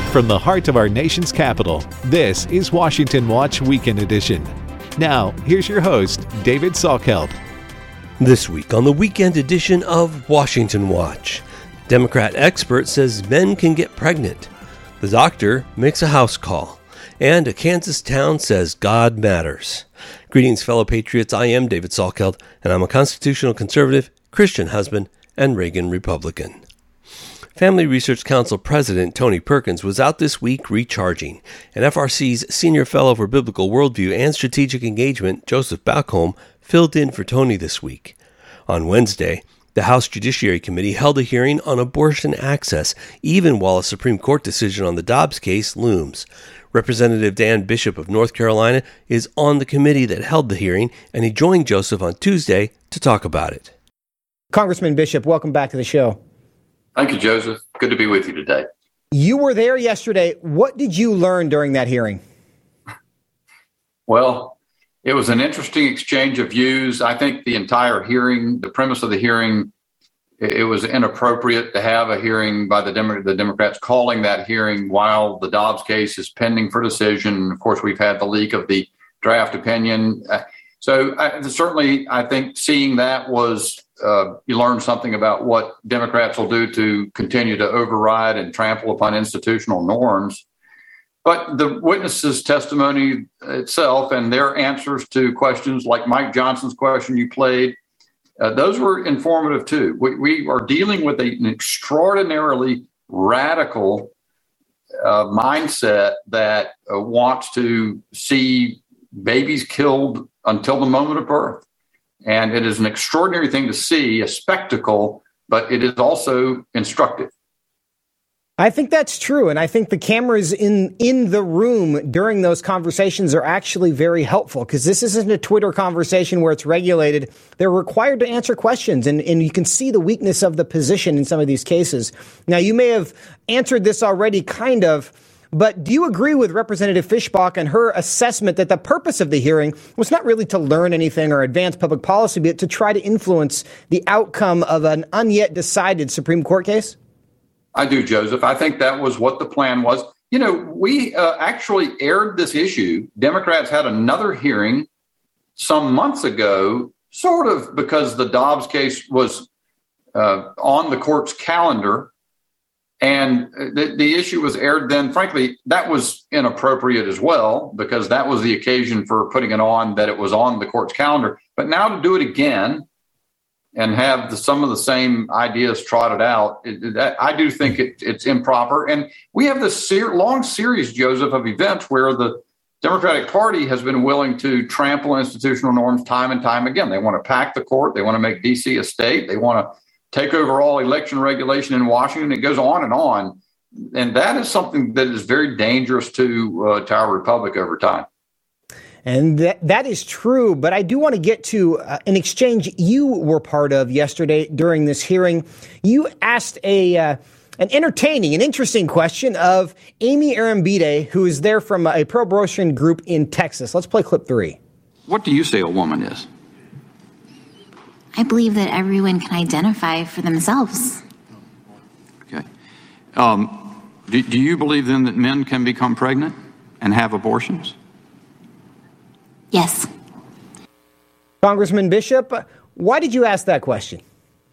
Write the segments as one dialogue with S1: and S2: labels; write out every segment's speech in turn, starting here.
S1: From the heart of our nation's capital, this is Washington Watch Weekend Edition. Now, here's your host, David Salkeld.
S2: This week on the weekend edition of Washington Watch, Democrat expert says men can get pregnant. The doctor makes a house call. And a Kansas town says God matters. Greetings, fellow patriots. I am David Salkeld, and I'm a constitutional conservative, Christian husband, and Reagan Republican. Family Research Council President Tony Perkins was out this week recharging, and FRC's Senior Fellow for Biblical Worldview and Strategic Engagement, Joseph Backholm, filled in for Tony this week. On Wednesday, the House Judiciary Committee held a hearing on abortion access, even while a Supreme Court decision on the Dobbs case looms. Representative Dan Bishop of North Carolina is on the committee that held the hearing, and he joined Joseph on Tuesday to talk about it.
S3: Congressman Bishop, welcome back to the show.
S4: Thank you, Joseph. Good to be with you today.
S3: You were there yesterday. What did you learn during that hearing?
S4: Well, it was an interesting exchange of views. I think the entire hearing, the premise of the hearing, it was inappropriate to have a hearing by the Democrats calling that hearing while the Dobbs case is pending for decision. Of course, we've had the leak of the draft opinion. Certainly, I think seeing that was, you learn something about what Democrats will do to continue to override and trample upon institutional norms. But the witnesses' testimony itself and their answers to questions like Mike Johnson's question you played, those were informative too. We are dealing with an extraordinarily radical mindset that wants to see babies killed until the moment of birth. And it is an extraordinary thing to see, a spectacle, but it is also instructive.
S3: I think that's true. And I think the cameras in the room during those conversations are actually very helpful, because this isn't a Twitter conversation where it's regulated. They're required to answer questions, and you can see the weakness of the position in some of these cases. Now, you may have answered this already, kind of, but do you agree with Representative Fischbach and her assessment that the purpose of the hearing was not really to learn anything or advance public policy, but to try to influence the outcome of an unyet decided Supreme Court case?
S4: I do, Joseph. I think that was what the plan was. You know, we actually aired this issue. Democrats had another hearing some months ago, sort of because the Dobbs case was on the court's calendar. And the issue was aired then. Frankly, that was inappropriate as well, because that was the occasion for putting it on, that it was on the court's calendar. But now to do it again and have some of the same ideas trotted out, I do think it's improper. And we have this long series, Joseph, of events where the Democratic Party has been willing to trample institutional norms time and time again. They want to pack the court. They want to make D.C. a state. They want to take over all election regulation in Washington. It goes on and on. And that is something that is very dangerous to our republic over time.
S3: And that is true. But I do want to get to an exchange you were part of yesterday during this hearing. You asked an entertaining and interesting question of Amy Arambide, who is there from a pro-abortion group in Texas. Let's play clip 3.
S5: What do you say a woman is?
S6: I believe that everyone can identify for themselves.
S5: Okay. Do you believe then that men can become pregnant and have abortions?
S6: Yes.
S3: Congressman Bishop, why did you ask that question?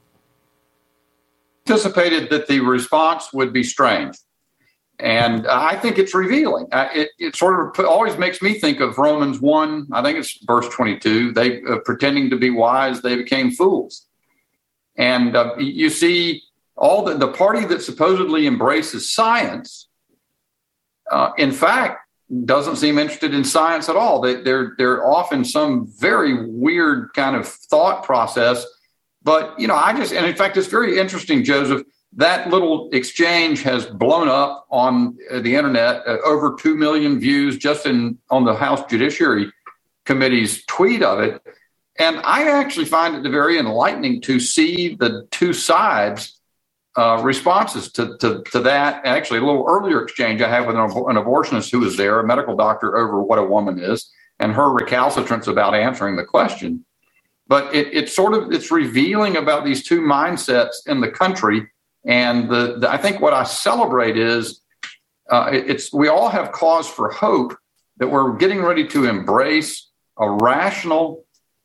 S4: Anticipated that the response would be strange. And I think it's revealing. It sort of always makes me think of Romans 1, I think it's verse 22. They pretending to be wise, they became fools. And you see all the party that supposedly embraces science, in fact, doesn't seem interested in science at all. They're often some very weird kind of thought process. But, you know, and in fact, it's very interesting, Joseph. That little exchange has blown up on the internet, over 2 million views just on the House Judiciary Committee's tweet of it. And I actually find it very enlightening to see the two sides' responses to that. Actually, a little earlier exchange I had with an abortionist who was there, a medical doctor, over what a woman is, and her recalcitrance about answering the question. But it's revealing about these two mindsets in the country. And I think what I celebrate is we all have cause for hope that we're getting ready to embrace a rational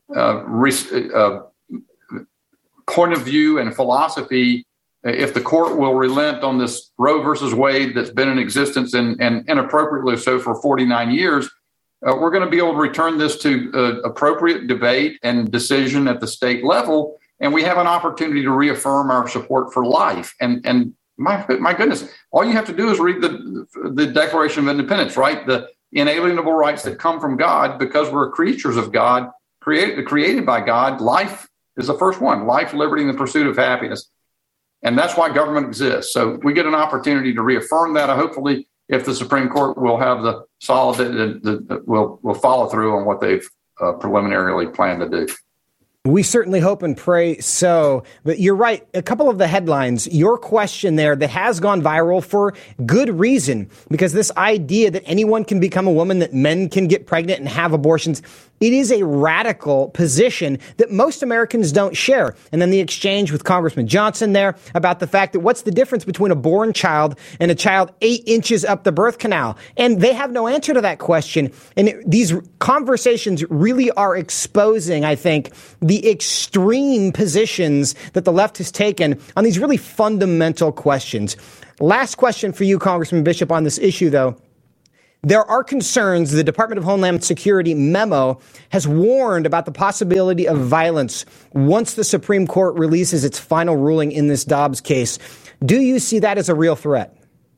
S4: point of view and philosophy. If the court will relent on this Roe versus Wade that's been in existence and inappropriately so for 49 years, we're going to be able to return this to appropriate debate and decision at the state level. And we have an opportunity to reaffirm our support for life. And my goodness, all you have to do is read the Declaration of Independence, right? The inalienable rights that come from God because we're creatures of God, created by God. Life is the first one: life, liberty, and the pursuit of happiness. And that's why government exists. So we get an opportunity to reaffirm that. Hopefully, if the Supreme Court will have the solid, will follow through on what they've preliminarily planned to do.
S3: We certainly hope and pray so. But you're right. A couple of the headlines, your question there that has gone viral for good reason, because this idea that anyone can become a woman, that men can get pregnant and have abortions, it is a radical position that most Americans don't share. And then the exchange with Congressman Johnson there about the fact that what's the difference between a born child and a child 8 inches up the birth canal? And they have no answer to that question. And these conversations really are exposing, I think, the extreme positions that the left has taken on these really fundamental questions. Last question for you, Congressman Bishop, on this issue, though. There are concerns. The Department of Homeland Security memo has warned about the possibility of violence once the Supreme Court releases its final ruling in this Dobbs case. Do you see that as a real threat?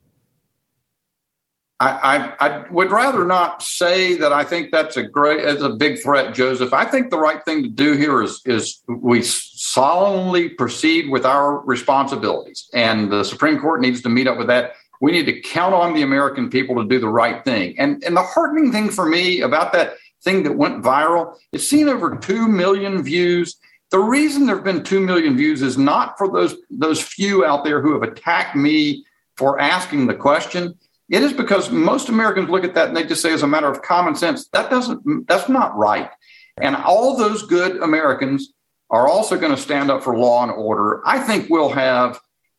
S4: I would rather not say that I think that's a big threat, Joseph. I think the right thing to do here is we solemnly proceed with our responsibilities, and the Supreme Court needs to meet up with that. We need to count on the American people to do the right thing. And the heartening thing for me about that thing that went viral, it's seen over 2 million views. The reason there have been 2 million views is not for those few out there who have attacked me for asking the question. It is because most Americans look at that and they just say, as a matter of common sense, that's not right. And all those good Americans are also going to stand up for law and order. I think we'll have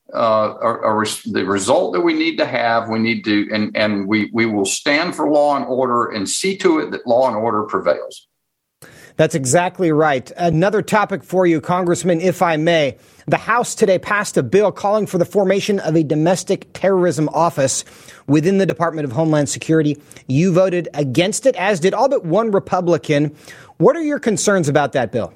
S4: the result that we need to have. We need to, and we will stand for law and order and see to it that law and order prevails.
S3: That's exactly right. Another topic for you, Congressman, if I may. The House today passed a bill calling for the formation of a domestic terrorism office within the Department of Homeland Security. You voted against it, as did all but one Republican. What are your concerns about that bill?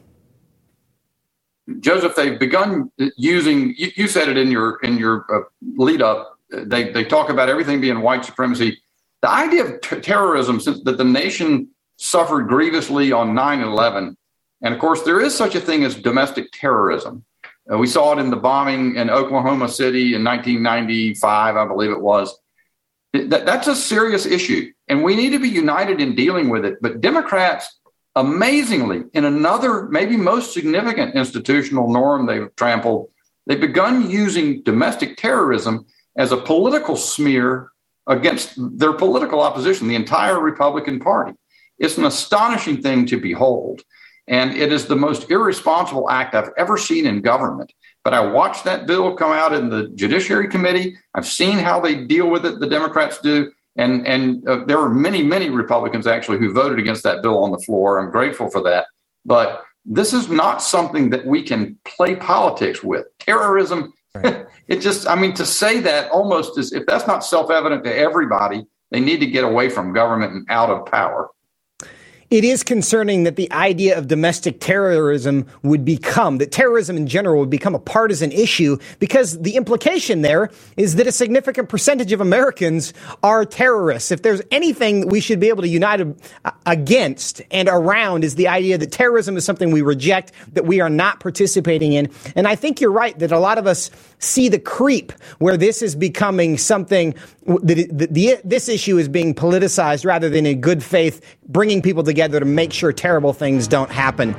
S4: Joseph, they've begun using, you said it in your lead up, they talk about everything being white supremacy. The idea of terrorism, since that the nation suffered grievously on 9/11. And of course, there is such a thing as domestic terrorism. We saw it in the bombing in Oklahoma City in 1995, I believe it was. That's a serious issue, and we need to be united in dealing with it. But Democrats, amazingly, in another, maybe most significant institutional norm they've trampled, they've begun using domestic terrorism as a political smear against their political opposition, the entire Republican Party. It's an astonishing thing to behold. And it is the most irresponsible act I've ever seen in government. But I watched that bill come out in the Judiciary Committee. I've seen how they deal with it, the Democrats do. And there were many, many Republicans actually who voted against that bill on the floor. I'm grateful for that. But this is not something that we can play politics with. Terrorism, right. It just, I mean, to say that almost as if that's not self-evident to everybody, they need to get away from government and out of power.
S3: It is concerning that the idea of domestic terrorism that terrorism in general would become a partisan issue, because the implication there is that a significant percentage of Americans are terrorists. If there's anything that we should be able to unite against and around, is the idea that terrorism is something we reject, that we are not participating in. And I think you're right that a lot of us see the creep where this is becoming something that this issue is being politicized rather than in good faith bringing people together to make sure terrible things don't happen.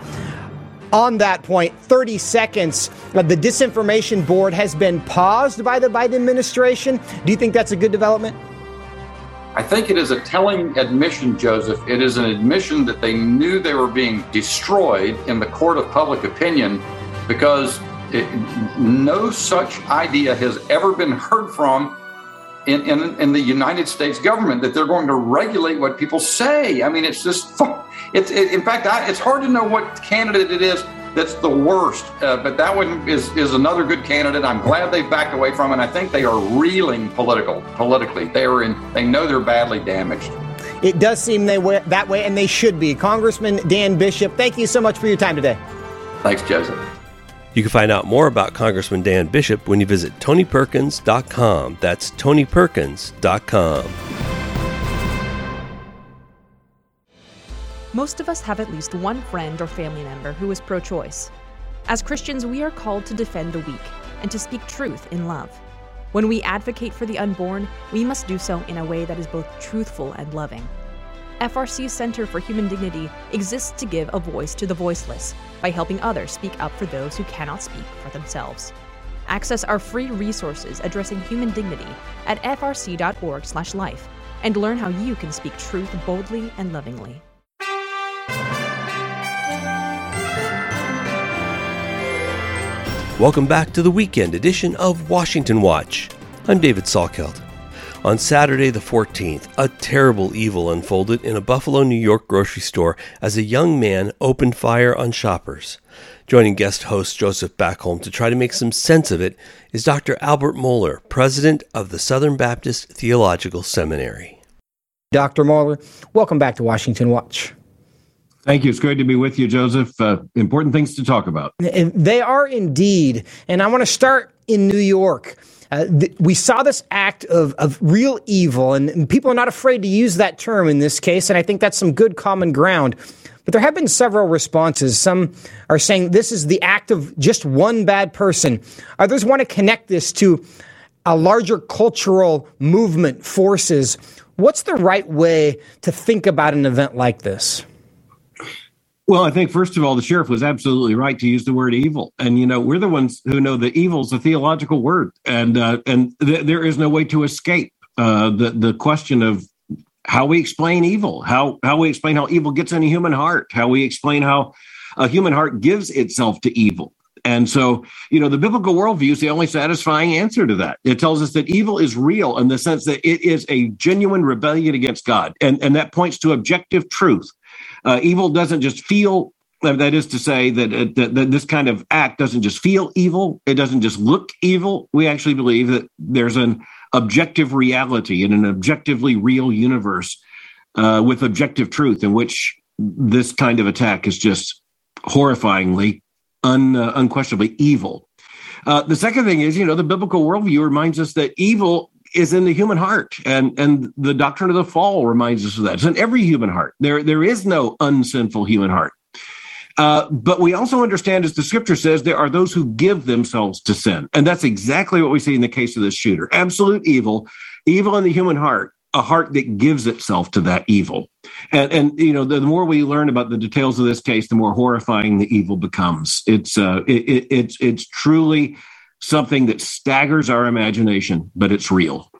S3: On that point, 30 seconds, the disinformation board has been paused by the Biden administration. Do you think that's a good development?
S4: I think it is a telling admission, Joseph. It is an admission that they knew they were being destroyed in the court of public opinion, because no such idea has ever been heard from in the United States government, that they're going to regulate what people say. I mean, it's just, in fact, it's hard to know what candidate it is that's the worst. But that one is another good candidate. I'm glad they've backed away from it. And I think they are reeling politically. They know they're badly damaged.
S3: It does seem that way, and they should be. Congressman Dan Bishop, thank you so much for your time today.
S4: Thanks, Joseph.
S2: You can find out more about Congressman Dan Bishop when you visit TonyPerkins.com. That's TonyPerkins.com.
S7: Most of us have at least one friend or family member who is pro-choice. As Christians, we are called to defend the weak and to speak truth in love. When we advocate for the unborn, we must do so in a way that is both truthful and loving. FRC's Center for Human Dignity exists to give a voice to the voiceless by helping others speak up for those who cannot speak for themselves. Access our free resources addressing human dignity at frc.org/life and learn how you can speak truth boldly and lovingly.
S2: Welcome back to the weekend edition of Washington Watch. I'm David Salkeld. On Saturday the 14th, a terrible evil unfolded in a Buffalo, New York grocery store as a young man opened fire on shoppers. Joining guest host Joseph Backholm to try to make some sense of it is Dr. Albert Mohler, president of the Southern Baptist Theological Seminary.
S3: Dr. Mohler, welcome back to Washington Watch.
S8: Thank you. It's great to be with you, Joseph. Important things to talk about.
S3: They are indeed. And I want to start in New York. We saw this act of real evil, and people are not afraid to use that term in this case, and I think that's some good common ground. But there have been several responses. Some are saying this is the act of just one bad person. Others want to connect this to a larger cultural movement forces. What's the right way to think about an event like this?
S8: Well, I think, first of all, the sheriff was absolutely right to use the word evil. And, we're the ones who know that evil is a theological word. And there is no way to escape the question of how we explain evil, how we explain how evil gets in a human heart, how we explain how a human heart gives itself to evil. And so, the biblical worldview is the only satisfying answer to that. It tells us that evil is real in the sense that it is a genuine rebellion against God. And that points to objective truth. Evil doesn't just feel, that is to say that this kind of act doesn't just feel evil. It doesn't just look evil. We actually believe that there's an objective reality in an objectively real universe with objective truth in which this kind of attack is just horrifyingly, unquestionably evil. The second thing is, the biblical worldview reminds us that evil is in the human heart. And the doctrine of the fall reminds us of that. It's in every human heart. There is no unsinful human heart. But we also understand, as the scripture says, there are those who give themselves to sin. And that's exactly what we see in the case of this shooter. Absolute evil in the human heart, a heart that gives itself to that evil. And the more we learn about the details of this case, the more horrifying the evil becomes. It's truly something that staggers our imagination, but it's real.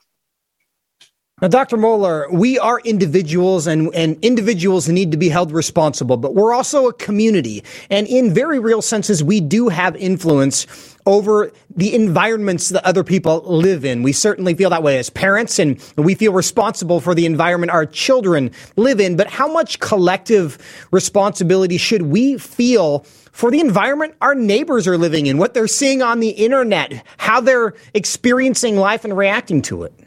S3: Now, Dr. Mohler, we are individuals, and individuals need to be held responsible, but we're also a community. And in very real senses, we do have influence over the environments that other people live in. We certainly feel that way as parents, and we feel responsible for the environment our children live in. But how much collective responsibility should we feel for the environment our neighbors are living in, what they're seeing on the internet, how they're experiencing life and reacting to it?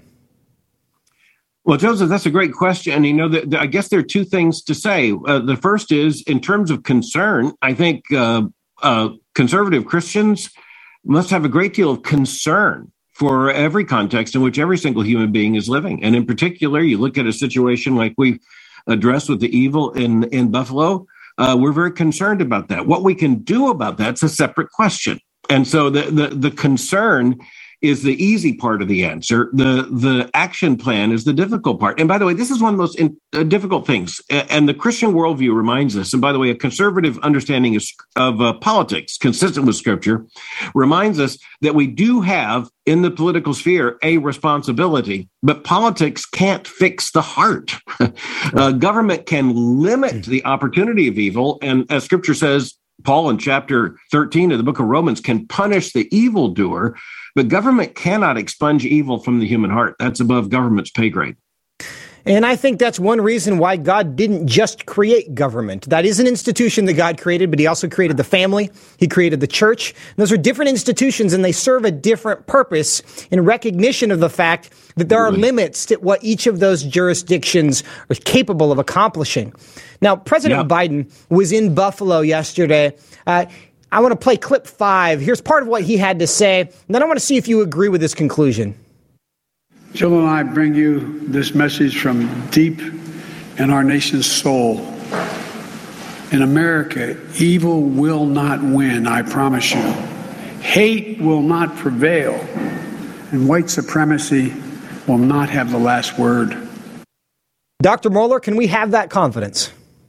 S8: Well, Joseph, that's a great question. I guess there are two things to say. The first is, in terms of concern, I think conservative Christians must have a great deal of concern for every context in which every single human being is living. And in particular, you look at a situation like we've addressed with the evil in Buffalo, we're very concerned about that. What we can do about that's a separate question. And so the concern is the easy part of the answer. The action plan is the difficult part. And by the way, this is one of the most difficult things. And the Christian worldview reminds us, and by the way, a conservative understanding of politics, consistent with Scripture, reminds us that we do have in the political sphere a responsibility, but politics can't fix the heart. Government can limit the opportunity of evil. And as Scripture says, Paul in chapter 13 of the book of Romans can punish the evildoer, but government cannot expunge evil from the human heart. That's above government's pay grade.
S3: And I think that's one reason why God didn't just create government. That is an institution that God created, but he also created the family. He created the church. And those are different institutions, and they serve a different purpose in recognition of the fact that there are limits to what each of those jurisdictions are capable of accomplishing. Now, President Biden was in Buffalo yesterday. I want to play clip 5. Here's part of what he had to say, and then I want to see if you agree with this conclusion.
S9: Jill and I bring you this message from deep in our nation's soul. In America, evil will not win, I promise you. Hate will not prevail, and white supremacy will not have the last word.
S3: Dr. Mohler, can we have that confidence?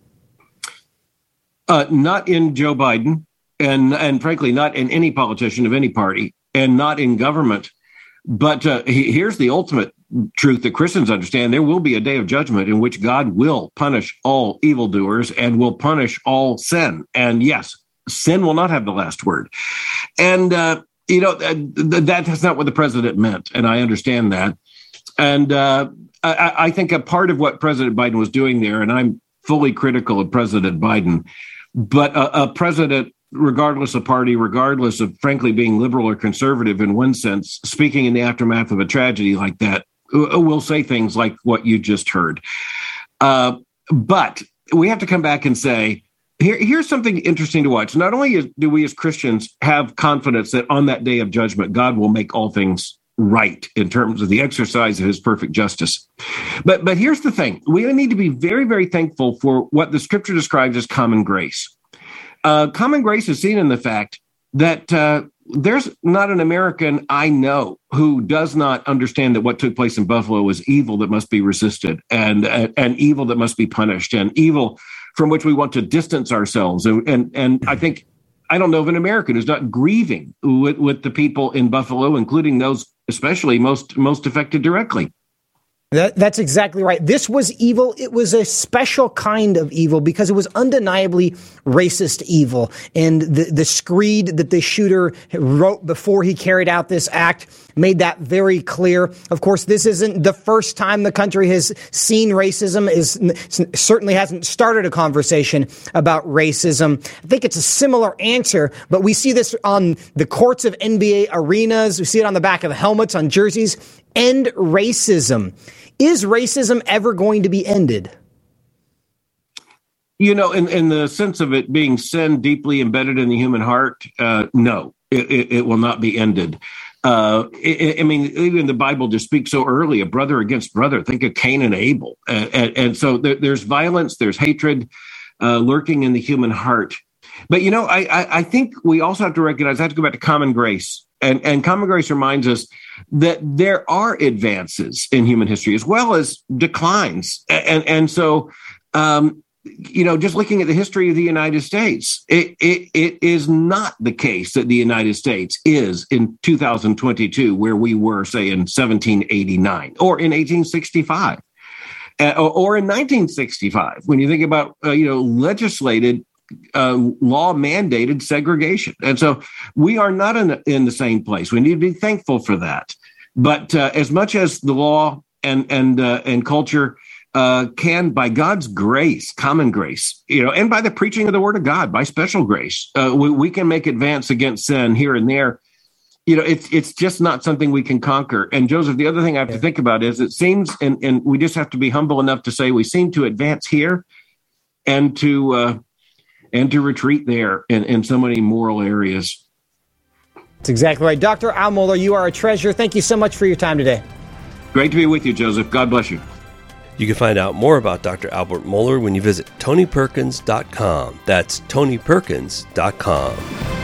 S8: Not in Joe Biden, and frankly, not in any politician of any party, and not in government. But here's the ultimate truth that Christians understand. There will be a day of judgment in which God will punish all evildoers and will punish all sin. And yes, sin will not have the last word. And, that's not what the president meant. And I understand that. And I think a part of what President Biden was doing there, and I'm fully critical of President Biden, but a president, regardless of party, regardless of, frankly, being liberal or conservative in one sense, speaking in the aftermath of a tragedy like that, will say things like what you just heard. But we have to come back and say, here's something interesting to watch. Not only do we as Christians have confidence that on that day of judgment, God will make all things right in terms of the exercise of his perfect justice. But here's the thing. We need to be very, very thankful for what the scripture describes as common grace. Common grace is seen in the fact that there's not an American I know who does not understand that what took place in Buffalo was evil that must be resisted and evil that must be punished and evil from which we want to distance ourselves. And I think, I don't know of an American who's not grieving with the people in Buffalo, including those especially most affected directly.
S3: That's exactly right. This was evil. It was a special kind of evil because it was undeniably racist evil. And the screed that the shooter wrote before he carried out this act made that very clear. Of course, this isn't the first time the country has seen racism. Certainly hasn't started a conversation about racism. I think it's a similar answer, but we see this on the courts of NBA arenas. We see it on the back of helmets, on jerseys. End racism. Is racism ever going to be ended?
S8: In the sense of it being sin deeply embedded in the human heart, no, it will not be ended. Even the Bible just speaks so early, a brother against brother. Think of Cain and Abel. And so there's violence, there's hatred lurking in the human heart. But, I think we also have to recognize, I have to go back to common grace. And common grace reminds us that there are advances in human history as well as declines. And so, just looking at the history of the United States, it is not the case that the United States is in 2022 where we were, say, in 1789 or in 1865 or in 1965. When you think about, legislated law mandated segregation. And so we are not in the same place. We need to be thankful for that. But as much as the law and culture can, by God's grace, common grace, and by the preaching of the word of God, by special grace, we can make advance against sin here and there. It's just not something we can conquer. And Joseph, the other thing I have to think about is it seems, and we just have to be humble enough to say we seem to advance here and to retreat there in so many moral areas.
S3: That's exactly right. Dr. Al Mohler, you are a treasure. Thank you so much for your time today.
S8: Great to be with you, Joseph. God bless you.
S2: You can find out more about Dr. Albert Mohler when you visit TonyPerkins.com. That's TonyPerkins.com.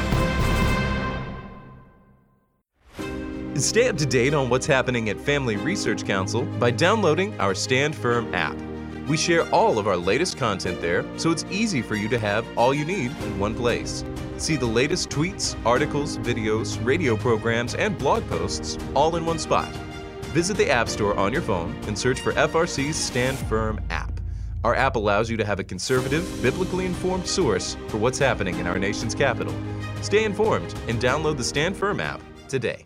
S10: Stay up to date on what's happening at Family Research Council by downloading our Stand Firm app. We share all of our latest content there, so it's easy for you to have all you need in one place. See the latest tweets, articles, videos, radio programs, and blog posts all in one spot. Visit the App Store on your phone and search for FRC's Stand Firm app. Our app allows you to have a conservative, biblically informed source for what's happening in our nation's capital. Stay informed and download the Stand Firm app today.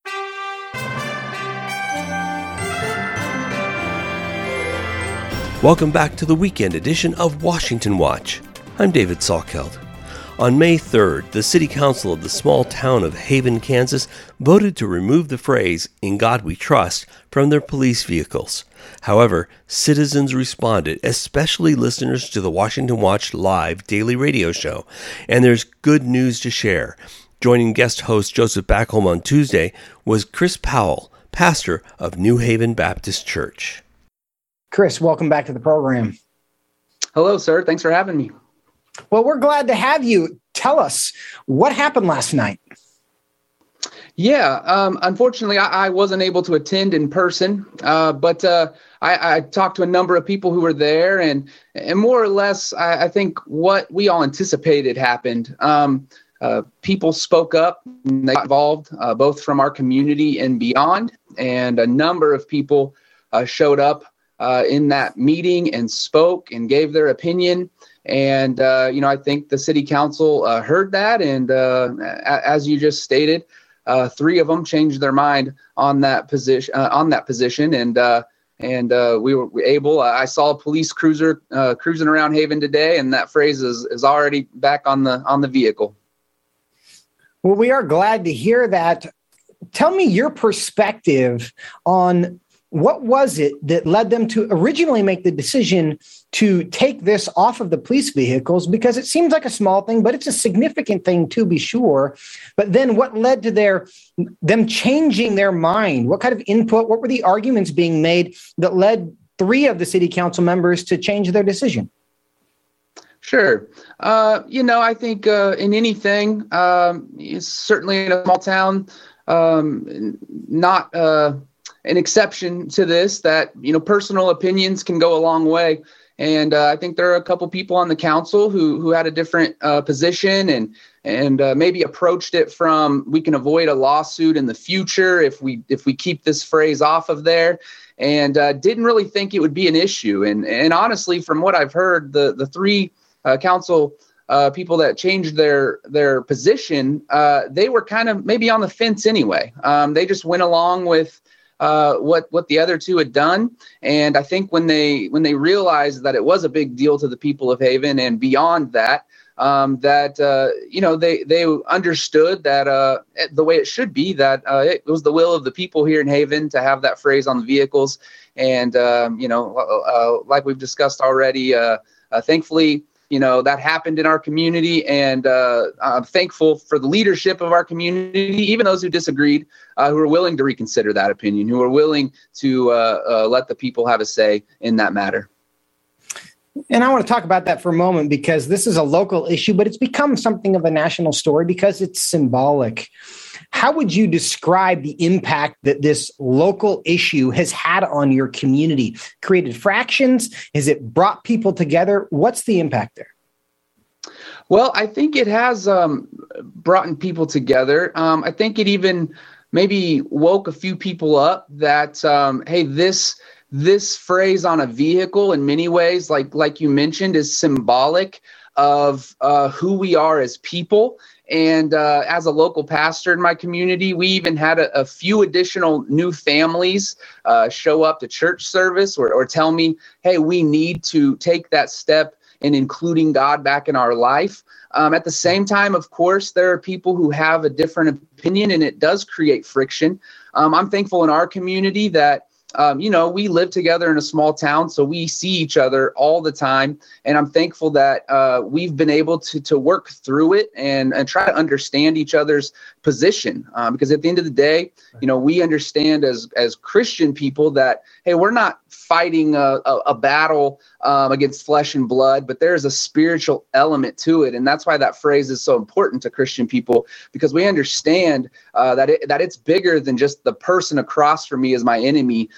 S2: Welcome back to the weekend edition of Washington Watch. I'm David Salkeld. On May 3rd, the City Council of the small town of Haven, Kansas, voted to remove the phrase, "In God We Trust," from their police vehicles. However, citizens responded, especially listeners to the Washington Watch live daily radio show, and there's good news to share. Joining guest host Joseph Backholm on Tuesday was Chris Powell, pastor of New Haven Baptist Church.
S3: Chris, welcome back to the program.
S11: Hello, sir. Thanks for having me.
S3: Well, we're glad to have you. Tell us what happened last night.
S11: Yeah, unfortunately, I wasn't able to attend in person, but I talked to a number of people who were there, and more or less, I think what we all anticipated happened. People spoke up, and they got involved, both from our community and beyond, and a number of people showed up in that meeting and spoke and gave their opinion. And, I think the city council heard that. And as you just stated, 3 of them changed their mind on that position. And we were able. I saw a police cruiser cruising around Haven today, and that phrase is already back on the vehicle.
S3: Well, we are glad to hear that. Tell me your perspective on what was it that led them to originally make the decision to take this off of the police vehicles? Because it seems like a small thing, but it's a significant thing to be sure. But then what led to them changing their mind? What kind of input? What were the arguments being made that led 3 of the city council members to change their decision?
S11: Sure. I think in anything, certainly in a small town, not an exception to this, that, personal opinions can go a long way. And I think there are a couple people on the council who had a different position and maybe approached it from, we can avoid a lawsuit in the future if we keep this phrase off of there, and didn't really think it would be an issue. And honestly, from what I've heard, the 3 council people that changed their position, they were kind of maybe on the fence anyway. They just went along with what the other 2 had done. And I think when they realized that it was a big deal to the people of Haven and beyond that, they understood that the way it should be, that it was the will of the people here in Haven to have that phrase on the vehicles. And, like we've discussed already, thankfully, that happened in our community, and I'm thankful for the leadership of our community, even those who disagreed, who are willing to reconsider that opinion, who are willing to let the people have a say in that matter.
S3: And I want to talk about that for a moment, because this is a local issue, but it's become something of a national story because it's symbolic. How would you describe the impact that this local issue has had on your community? Created fractions? Has it brought people together? What's the impact there?
S11: Well, I think it has brought people together. I think it even maybe woke a few people up that, hey, this phrase on a vehicle in many ways, like you mentioned, is symbolic of who we are as people. And as a local pastor in my community, we even had a few additional new families show up to church service or tell me, hey, we need to take that step in including God back in our life. At the same time, of course, there are people who have a different opinion, and it does create friction. I'm thankful in our community that we live together in a small town, so we see each other all the time. And I'm thankful that we've been able to work through it and try to understand each other's position. Because at the end of the day, we understand as Christian people that, hey, we're not fighting a battle against flesh and blood, but there's a spiritual element to it. And that's why that phrase is so important to Christian people, because we understand that it's bigger than just the person across from me is my enemy.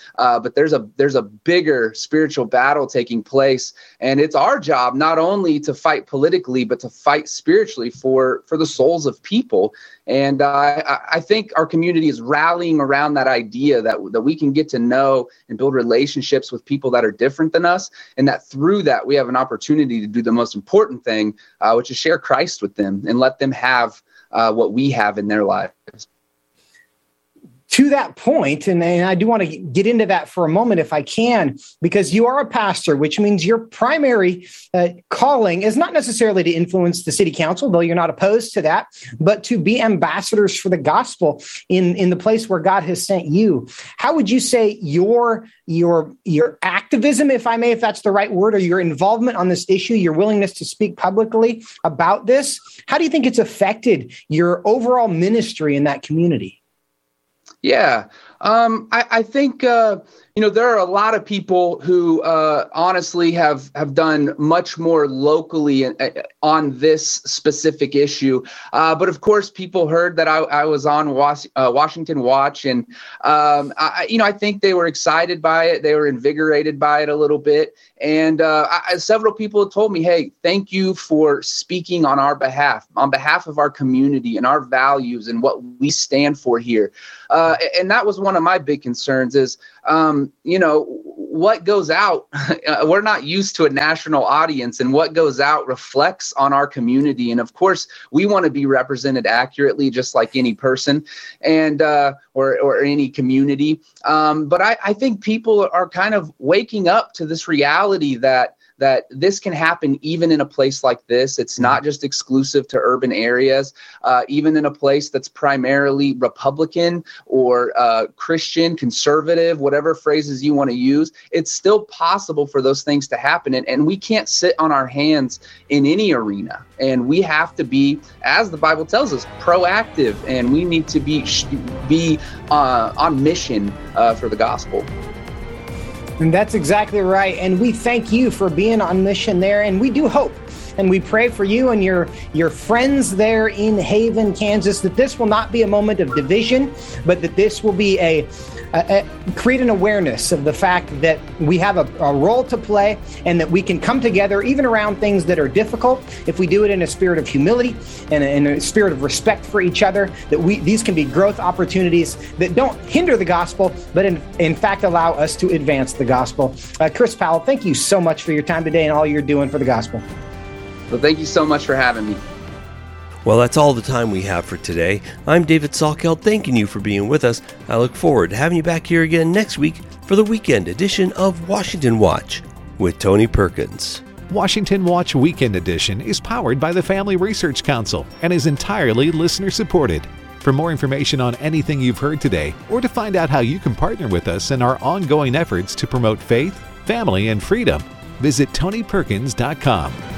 S11: but there's a bigger spiritual battle taking place, and it's our job not only to fight politically, but to fight spiritually for the souls of people. And I think our community is rallying around that idea that we can get to know and build relationships with people that are different than us, and that through that we have an opportunity to do the most important thing, which is share Christ with them and let them have what we have in their lives.
S3: To that point, and I do want to get into that for a moment if I can, because you are a pastor, which means your primary calling is not necessarily to influence the city council, though you're not opposed to that, but to be ambassadors for the gospel in the place where God has sent you. How would you say your activism, if I may, if that's the right word, or your involvement on this issue, your willingness to speak publicly about this, how do you think it's affected your overall ministry in that community?
S11: Yeah, I think, there are a lot of people who honestly have done much more locally on this specific issue. But of course, people heard that I was on Washington Watch, and I think they were excited by it. They were invigorated by it a little bit. And several people have told me, hey, thank you for speaking on our behalf, on behalf of our community and our values and what we stand for here. And that was one of my big concerns is, what goes out, we're not used to a national audience, and what goes out reflects on our community. And of course, we want to be represented accurately, just like any person and or any community. But I think people are kind of waking up to this reality that this can happen even in a place like this. It's not just exclusive to urban areas. Even in a place that's primarily Republican or Christian, conservative, whatever phrases you want to use, it's still possible for those things to happen. And we can't sit on our hands in any arena. And we have to be, as the Bible tells us, proactive. And we need to be on mission for the gospel.
S3: And that's exactly right. And we thank you for being on mission there. And we do hope, and we pray for you and your friends there in Haven, Kansas, that this will not be a moment of division, but that this will be create an awareness of the fact that we have a role to play, and that we can come together even around things that are difficult if we do it in a spirit of humility and in a spirit of respect for each other, that these can be growth opportunities that don't hinder the gospel, but in fact allow us to advance the gospel. Chris Powell, thank you so much for your time today and all you're doing for the gospel.
S11: Well, thank you so much for having me.
S2: Well, that's all the time we have for today. I'm David Salkeld, thanking you for being with us. I look forward to having you back here again next week for the weekend edition of Washington Watch with Tony Perkins.
S1: Washington Watch Weekend Edition is powered by the Family Research Council and is entirely listener-supported. For more information on anything you've heard today, or to find out how you can partner with us in our ongoing efforts to promote faith, family, and freedom, visit TonyPerkins.com.